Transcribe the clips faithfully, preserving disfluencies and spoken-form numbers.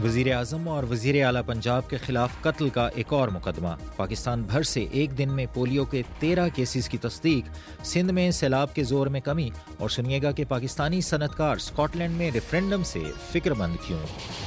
وزیر اعظم اور وزیر اعلیٰ پنجاب کے خلاف قتل کا ایک اور مقدمہ۔ پاکستان بھر سے ایک دن میں پولیو کے تیرہ کیسز کی تصدیق۔ سندھ میں سیلاب کے زور میں کمی، اور سنیے گا کہ پاکستانی صنعت کار اسکاٹ لینڈ میں ریفرینڈم سے فکر مند کیوں۔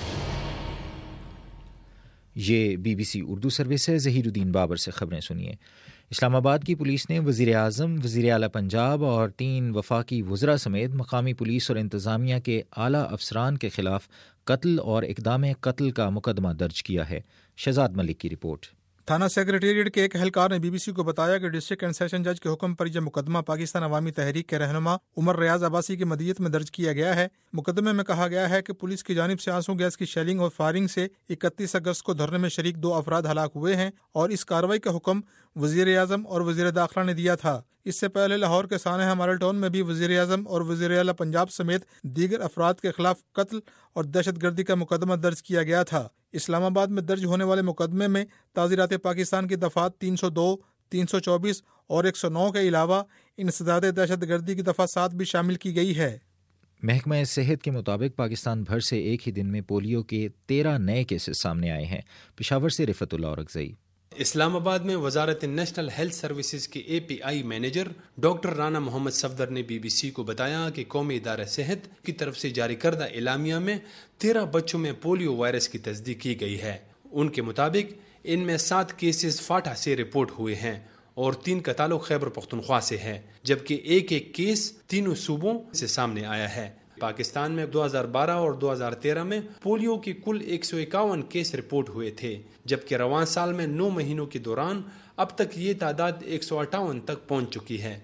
یہ B B C Urdu service ہے۔ ظہیر الدین بابر سے خبریں سنیے۔ اسلام آباد کی پولیس نے وزیر اعظم، وزیر اعلیٰ پنجاب اور تین وفاقی وزراء سمیت مقامی پولیس اور انتظامیہ کے اعلیٰ افسران کے خلاف قتل اور اقدام قتل کا مقدمہ درج کیا ہے۔ شہزاد ملک کی رپورٹ۔ تھانہ سیکریٹریٹ کے ایک اہلکار نے بی بی سی کو بتایا کہ ڈسٹرکٹ اینڈ سیشن جج کے حکم پر یہ مقدمہ پاکستان عوامی تحریک کے رہنما عمر ریاض عباسی کی مدیت میں درج کیا گیا ہے۔ مقدمے میں کہا گیا ہے کہ پولیس کی جانب سے آنسو گیس کی شیلنگ اور فائرنگ سے اکتیس اگست کو دھرنے میں شریک دو افراد ہلاک ہوئے ہیں، اور اس کارروائی کا حکم وزیر اعظم اور وزیر داخلہ نے دیا تھا۔ اس سے پہلے لاہور کے سانحہ ماڈل ٹاؤن میں بھی وزیر اعظم اور وزیر اعلیٰ پنجاب سمیت دیگر افراد کے خلاف قتل اور دہشت گردی کا مقدمہ درج کیا گیا تھا۔ اسلام آباد میں درج ہونے والے مقدمے میں تعزیرات پاکستان کی دفعات تین سو دو، تین سو چوبیس اور ایک سو نو کے علاوہ انسداد دہشت گردی کی دفعہ سات بھی شامل کی گئی ہے۔ محکمہ صحت کے مطابق پاکستان بھر سے ایک ہی دن میں پولیو کے تیرہ نئے کیسز سامنے آئے ہیں۔ پشاور سے رفعت اللہ اورکزئی۔ اسلام آباد میں وزارت نیشنل ہیلتھ سروسز کے A P I manager doctor Rana Muhammad Safdar نے بی بی سی کو بتایا کہ قومی ادارہ صحت کی طرف سے جاری کردہ اعلامیہ میں تیرہ بچوں میں پولیو وائرس کی تصدیق کی گئی ہے۔ ان کے مطابق ان میں سات کیسز فاٹا سے رپورٹ ہوئے ہیں اور تین کا تعلق خیبر پختونخوا سے ہے، جبکہ ایک ایک کیس تینوں صوبوں سے سامنے آیا ہے۔ پاکستان میں دو ہزار بارہ اور دو ہزار تیرہ میں پولیو کے کل ایک سو اکاون کیس رپورٹ ہوئے تھے، جبکہ رواں سال میں نو مہینوں کے دوران اب تک یہ تعداد ایک سو اٹھاون تک پہنچ چکی ہے۔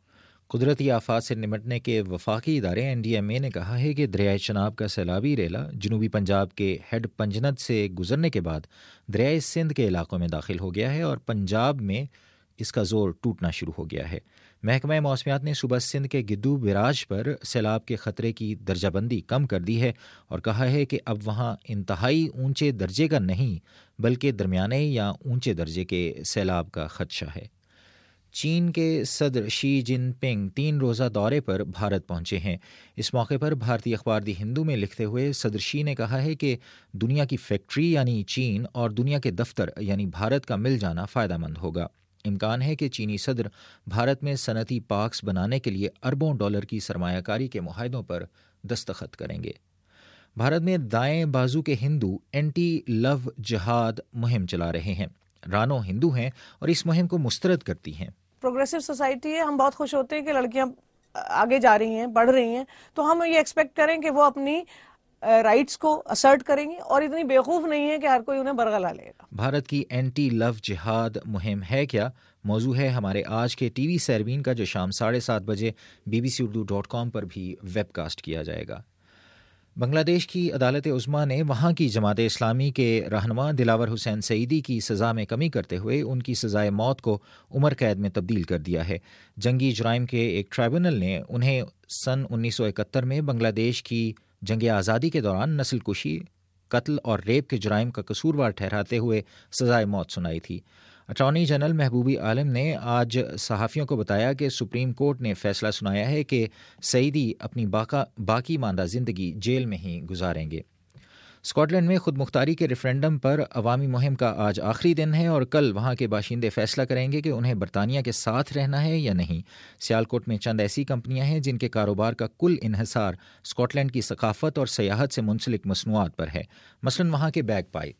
قدرتی آفات سے نمٹنے کے وفاقی ادارے این ڈی ایم اے نے کہا ہے کہ دریائے چناب کا سیلابی ریلا جنوبی پنجاب کے ہیڈ پنجنت سے گزرنے کے بعد دریائے سندھ کے علاقوں میں داخل ہو گیا ہے اور پنجاب میں اس کا زور ٹوٹنا شروع ہو گیا ہے۔ محکمہ موسمیات نے صوبہ سندھ کے گدو براج پر سیلاب کے خطرے کی درجہ بندی کم کر دی ہے اور کہا ہے کہ اب وہاں انتہائی اونچے درجے کا نہیں بلکہ درمیانے یا اونچے درجے کے سیلاب کا خدشہ ہے۔ چین کے صدر شی جن پنگ تین روزہ دورے پر بھارت پہنچے ہیں۔ اس موقع پر بھارتی اخبار دی ہندو میں لکھتے ہوئے صدر شی نے کہا ہے کہ دنیا کی فیکٹری یعنی چین اور دنیا کے دفتر یعنی بھارت کا مل جانا فائدہ مند ہوگا۔ امکان ہے کہ چینی صدر بھارت میں صنعتی پارکس بنانے کے لیے اربوں ڈالر کی سرمایہ کاری کے معاہدوں پر دستخط کریں گے۔ بھارت میں دائیں بازو کے ہندو اینٹی لو جہاد مہم چلا رہے ہیں۔ رانو ہندو ہیں اور اس مہم کو مسترد کرتی ہیں۔ پروگریسو سوسائٹی ہے، ہم بہت خوش ہوتے ہیں کہ لڑکیاں آگے جا رہی ہیں، بڑھ رہی ہیں، تو ہم یہ ایکسپیکٹ کریں کہ وہ اپنی رائٹس کو اسرٹ کریں گی، اور اتنی بیوقوف نہیں ہے کہ ہر کوئی انہیں برگلا لے گا۔ بھارت کی اینٹی لو جہاد مہم ہے کیا؟ موضوع ہے ہمارے آج کے ٹی وی سیربین کا، جو شام ساڑھے سات بجے B B C Urdu dot com پر بھی ویب کاسٹ کیا جائے گا۔ بنگلہ دیش کی عدالت عظمیٰ نے وہاں کی جماعت اسلامی کے رہنما دلاور حسین سعیدی کی سزا میں کمی کرتے ہوئے ان کی سزائے موت کو عمر قید میں تبدیل کر دیا ہے۔ جنگی جرائم کے ایک ٹرائبونل نے انہیں سن انیس سو اکہتر میں بنگلہ دیش کی جنگ آزادی کے دوران نسل کشی، قتل اور ریپ کے جرائم کا قصوروار ٹھہراتے ہوئے سزائے موت سنائی تھی۔ اٹارنی جنرل محبوبی عالم نے آج صحافیوں کو بتایا کہ سپریم کورٹ نے فیصلہ سنایا ہے کہ سعیدی اپنی باقی ماندہ زندگی جیل میں ہی گزاریں گے۔ اسکاٹ لینڈ میں خود مختاری کے ریفرینڈم پر عوامی مہم کا آج آخری دن ہے اور کل وہاں کے باشندے فیصلہ کریں گے کہ انہیں برطانیہ کے ساتھ رہنا ہے یا نہیں۔ سیالکوٹ میں چند ایسی کمپنیاں ہیں جن کے کاروبار کا کل انحصار اسکاٹ لینڈ کی ثقافت اور سیاحت سے منسلک مصنوعات پر ہے، مثلاً وہاں کے بیگ پائپ۔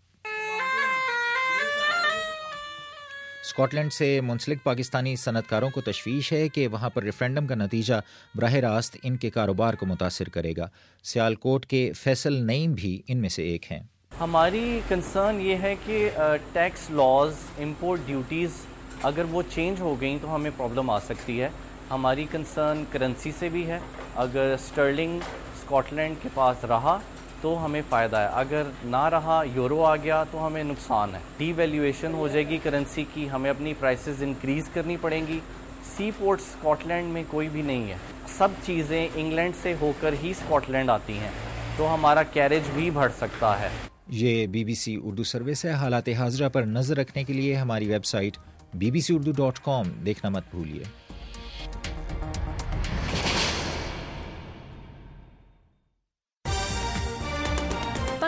اسکاٹ لینڈ سے منسلک پاکستانی صنعت کاروں کو تشویش ہے کہ وہاں پر ریفرینڈم کا نتیجہ براہ راست ان کے کاروبار کو متاثر کرے گا۔ سیالکوٹ کے فیصل نعیم بھی ان میں سے ایک ہیں۔ ہماری کنسرن یہ ہے کہ ٹیکس لاز، امپورٹ ڈیوٹیز اگر وہ چینج ہو گئیں تو ہمیں پرابلم آ سکتی ہے۔ ہماری کنسرن کرنسی سے بھی ہے، اگر اسٹرلنگ اسکاٹ لینڈ کے پاس رہا تو ہمیں فائدہ ہے، اگر نہ رہا یورو آ گیا تو ہمیں نقصان ہے۔ ڈی ویلیویشن ہو جائے گی کرنسی کی، ہمیں اپنی پرائسز انکریز کرنی پڑیں گی۔ سی پورٹ اسکاٹ لینڈ میں کوئی بھی نہیں ہے، سب چیزیں انگلینڈ سے ہو کر ہی اسکاٹ لینڈ آتی ہیں، تو ہمارا کیریج بھی بڑھ سکتا ہے۔ یہ B B C Urdu service ہے۔ حالات حاضرہ پر نظر رکھنے کے لیے ہماری website B B C Urdu dot com دیکھنا مت بھولیے۔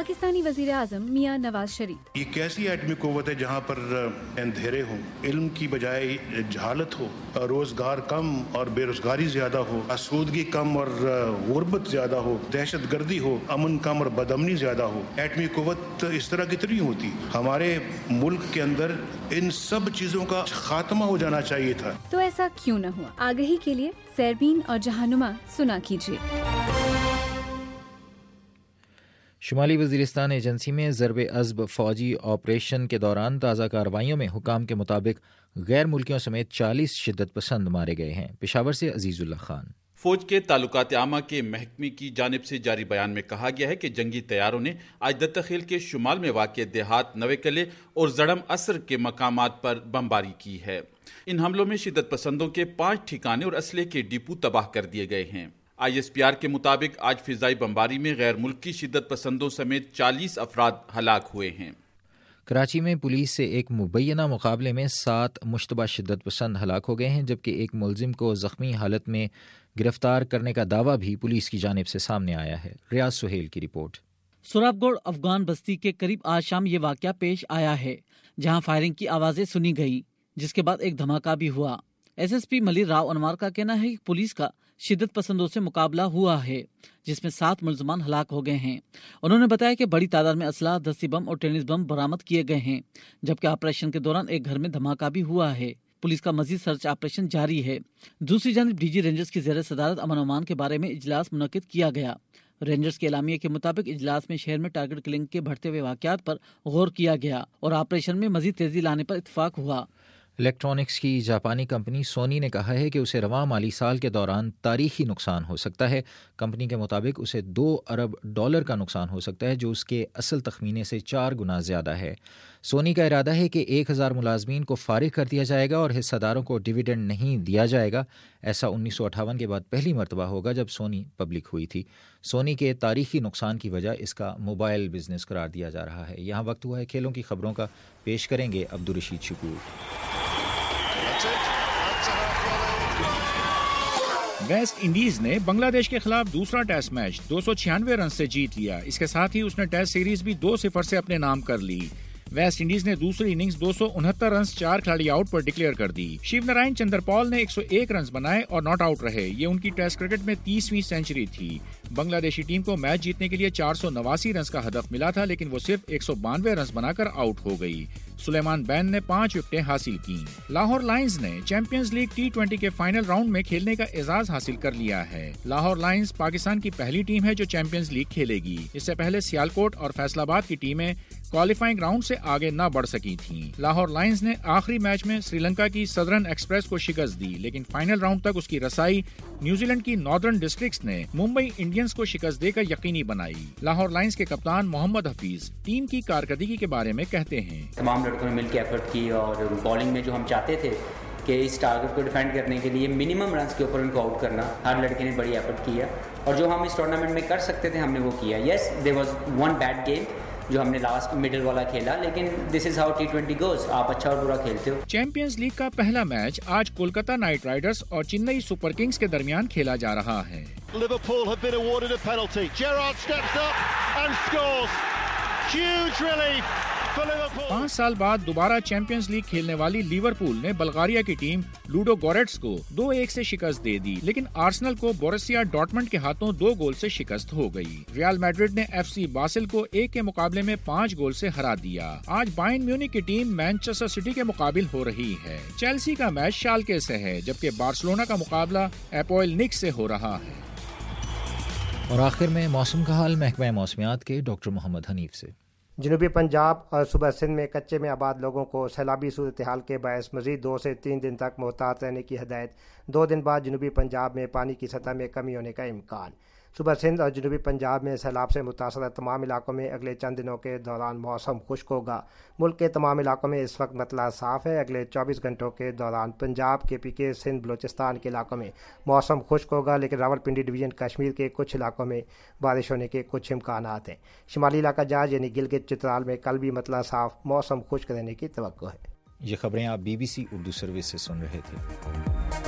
पाकिस्तानी वज़ीर आज़म मियां नवाज शरीफ। ये कैसी एटमी कुव्वत है जहाँ पर अंधेरे हों, इल्म की बजाय जहालत हो, रोजगार कम और बेरोजगारी ज्यादा हो, आसूदगी कम और गुर्बत ज्यादा हो, दहशत गर्दी हो, अमन कम और बदअमनी ज्यादा हो। एटमी कुव्वत इस तरह की तरी होती। हमारे मुल्क के अंदर इन सब चीजों का खात्मा हो जाना चाहिए था। तो ऐसा क्यों न हुआ? आगाही के लिए सैरबीन और जहानुमा सुना कीजिए। शुमाली वज़ीरिस्तान एजेंसी में ज़रबे अज़ब फ़ौजी ऑपरेशन के दौरान ताज़ा कार्रवाइयों में हुकाम के मुताबिक गैर मुल्कियों समेत चालीस शिद्दत पसंद मारे गए हैं। पेशावर से अजीज़ुल्लाह खान। फौज के ताल्लुकात आमा के महकमे की जानिब से जारी बयान में कहा गया है कि जंगी तैयारों ने आज दत्तखेल के शुमाल में वाक़ देहात नवेकले और जड़म असर के मकामात पर बमबारी की है। इन हमलों में शिद्दत पसंदों के पाँच ठिकाने और असले के डिपो तबाह कर दिए गए हैं। आई एस पी आर के मुताबिक आज फिजाई बमबारी में गैर मुल्की शिद्दत पसंदों समेत चालीस अफराद हलाक हुए हैं। कराची में पुलिस से एक मुबैना मुकाबले में सात मुश्तबा शिद्दत पसंद हलाक हो गए हैं, जबकि एक मुलजिम को जख्मी हालत में गिरफ्तार करने का दावा भी पुलिस की जानिब से सामने आया है। रियाज सुहेल की रिपोर्ट। सुराबगढ़ अफगान बस्ती के करीब आज शाम ये वाकया पेश आया है, जहां फायरिंग की आवाजें सुनी गई, जिसके बाद एक धमाका भी हुआ। S S P Malir Rao Anwar का कहना है कि पुलिस का शिद्दत पसंदों से मुकाबला हुआ है, जिसमें सात मुलजमान हलाक हो गए हैं। उन्होंने बताया कि बड़ी तादाद में असलाह, दस्ती बम और टेनिस बम बरामद किए गए हैं, जबकि ऑपरेशन के दौरान एक घर में धमाका भी हुआ है। पुलिस का मजीद सर्च ऑपरेशन जारी है। दूसरी जानब डीजी रेंजर्स की ज़ेर सदारत अमन अमान के बारे में इजलास मुनक्किद किया गया। रेंजर्स के एलामिया के मुताबिक इजलास में शहर में टारगेट किलिंग के बढ़ते हुए वाकयात पर गौर किया गया और ऑपरेशन में मजीद तेजी लाने पर इत्तेफाक हुआ। इलेक्ट्रॉनिक्स की जापानी कंपनी सोनी ने कहा है कि उसे रवां माली साल के दौरान तारीखी नुकसान हो सकता है। कंपनी के मुताबिक उसे दो अरब डॉलर का नुकसान हो सकता है, जो उसके असल तखमीने से चार गुना ज़्यादा है। सोनी का इरादा है कि एक हज़ार मुलाजमीन को फारिग कर दिया जाएगा और हिस्सेदारों को डिविडेंड नहीं दिया जाएगा। ऐसा उन्नीस सौ अट्ठावन के बाद पहली मरतबा होगा जब सोनी पब्लिक हुई थी। सोनी के तारीखी नुकसान की वजह इसका मोबाइल बिजनेस करार दिया जा रहा है। यहाँ वक्त हुआ है खेलों की खबरों का। पेश करेंगे अब्दुल रशीद शकूर। वेस्ट इंडीज ने बांग्लादेश के खिलाफ दूसरा टेस्ट मैच दो सौ छियानवे रन से जीत लिया। इसके साथ ही उसने टेस्ट सीरीज भी दो सिफर से अपने नाम कर ली। वेस्ट इंडीज ने दूसरी इनिंग्स दो सौ उनहत्तर रन चार खिलाड़ी आउट पर डिक्लेयर कर दी। शिव नारायण चंद्रपॉल ने एक सौ एक रन बनाए और नॉट आउट रहे। ये उनकी टेस्ट क्रिकेट में तीसवीं सेंचुरी थी। बांग्लादेशी टीम को मैच जीतने के लिए चार सौ नवासी रन का हदफ मिला था, लेकिन वो सिर्फ एक सौ बानवे रन बनाकर आउट हो गई। सुलेमान बैन ने पांच विकेटें हासिल की। लाहौर लायंस ने चैंपियंस लीग टी ट्वेंटी के फाइनल राउंड में खेलने का एजाज हासिल कर लिया है। लाहौर लायंस पाकिस्तान की पहली टीम है जो चैंपियंस लीग खेलेगी। इससे पहले सियालकोट और फैसलाबाद की टीमें क्वालिफाइंग राउंड से आगे न बढ़ सकी थीं। लाहौर लायंस ने आखिरी मैच में श्रीलंका की सदर्न एक्सप्रेस को शिकस्त दी, लेकिन फाइनल राउंड तक उसकी रसाई न्यूजीलैंड की नॉर्दर्न डिस्ट्रिक्ट्स ने मुंबई इंडियंस को शिकस्त देकर यकीनी बनाई। लाहौर लायंस के कप्तान मोहम्मद हफीज टीम की कारकर्दगी के बारे में कहते हैं, तमाम लड़कों ने मिलकर एफर्ट की और बॉलिंग में जो हम चाहते थे कि इस टारगेट को डिफेंड करने के लिए मिनिमम रन्स के ऊपर उनको आउट करना, हर लड़के ने बड़ी एफर्ट किया और जो हम इस टूर्नामेंट में कर सकते थे हमने वो किया। Yes, there was one bad game जो हमने लास्ट मिडिल वाला खेला, लेकिन this is how T twenty goes. आप अच्छा और बुरा खेलते हो। चैंपियंस लीग का पहला मैच आज कोलकाता नाइट राइडर्स और चेन्नई सुपर किंग्स के दरमियान खेला जा रहा है। Liverpool have been awarded a penalty. Gerrard steps up and scores. Huge relief for Liverpool. पाँच साल बाद दोबारा चैंपियंस लीग खेलने वाली लिवरपूल ने बल्गारिया की टीम लूडो गोरेट्स को दो एक से शिकस्त दे दी, लेकिन आर्सेनल को बोरुसिया डॉर्टमंड के हाथों दो गोल से शिकस्त हो गई। रियल मैड्रिड ने एफसी बासिल को एक के मुकाबले में पाँच गोल से हरा दिया। आज बायर्न म्यूनिख की टीम मैनचेस्टर सिटी के मुकाबिल हो रही है। चेल्सी का मैच शाल्के से है, जबकि बार्सिलोना का मुकाबला एपोएल निक्स से हो रहा है। और आखिर में मौसम का हाल महकमा मौसमियात के डॉक्टर मोहम्मद हनीफ से। जनूबी पंजाब और सूबा सिंध में कच्चे में आबाद लोगों को सैलाबी सूरत हाल के बायस मजीद दो से तीन दिन तक मोहतात रहने की हदायत। दो दिन बाद जनूबी पंजाब में पानी की सतह में कमी होने का इम्कान। सूबा सिंध और जनूबी पंजाब में सैलाब से मुतासर तमाम इलाकों में अगले चंद दिनों के दौरान मौसम खुश्क होगा। मुल्क के तमाम इलाकों में इस वक्त मतला साफ है। अगले चौबीस घंटों के दौरान पंजाब के पी के सिंध बलूचिस्तान के इलाकों में मौसम खुश्क होगा, लेकिन रावलपिंडी डिवीज़न कश्मीर के कुछ इलाकों में बारिश होने के कुछ इम्कान हैं। शुमाली इलाका जहाज यानी गिलगित चित्राल में कल भी मतला साफ मौसम खुश्क रहने की तवक्को है। ये खबरें आप B B C Urdu service से सुन रहे थे।